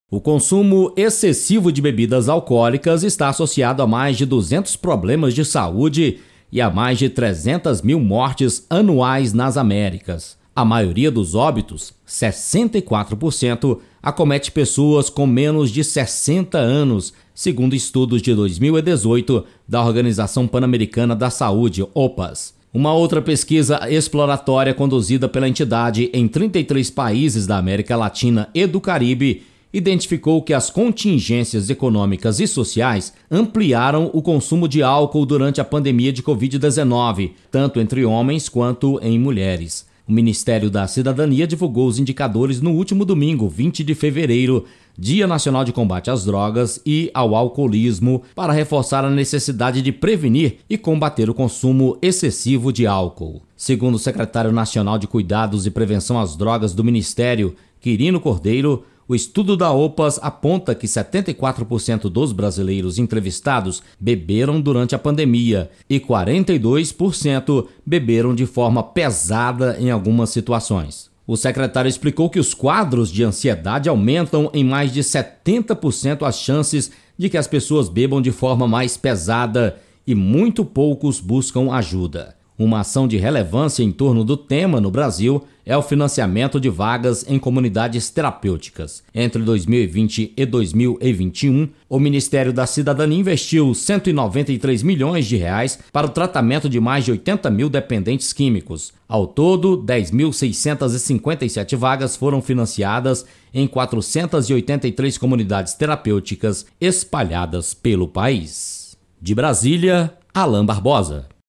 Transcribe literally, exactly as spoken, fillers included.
O consumo excessivo de bebidas alcoólicas está associado a mais de duzentos problemas de saúde e a mais de trezentas mil mortes anuais nas Américas. A maioria dos óbitos, sessenta e quatro por cento, acomete pessoas com menos de sessenta anos, segundo estudos de dois mil e dezoito da Organização Pan-Americana da Saúde, O P A S. Uma outra pesquisa exploratória conduzida pela entidade em trinta e três países da América Latina e do Caribe identificou que as contingências econômicas e sociais ampliaram o consumo de álcool durante a pandemia de covid dezenove, tanto entre homens quanto em mulheres. O Ministério da Cidadania divulgou os indicadores no último domingo, vinte de fevereiro, Dia Nacional de Combate às Drogas e ao Alcoolismo, para reforçar a necessidade de prevenir e combater o consumo excessivo de álcool. Segundo o secretário nacional de Cuidados e Prevenção às Drogas do Ministério, Quirino Cordeiro, o estudo da O P A S aponta que setenta e quatro por cento dos brasileiros entrevistados beberam durante a pandemia e quarenta e dois por cento beberam de forma pesada em algumas situações. O secretário explicou que os quadros de ansiedade aumentam em mais de setenta por cento as chances de que as pessoas bebam de forma mais pesada e muito poucos buscam ajuda. Uma ação de relevância em torno do tema no Brasil é o financiamento de vagas em comunidades terapêuticas. Entre dois mil e vinte e dois mil e vinte e um, o Ministério da Cidadania investiu cento e noventa e três milhões de reais para o tratamento de mais de oitenta mil dependentes químicos. Ao todo, dez mil seiscentas e cinquenta e sete vagas foram financiadas em quatrocentas e oitenta e três comunidades terapêuticas espalhadas pelo país. De Brasília, Alain Barbosa.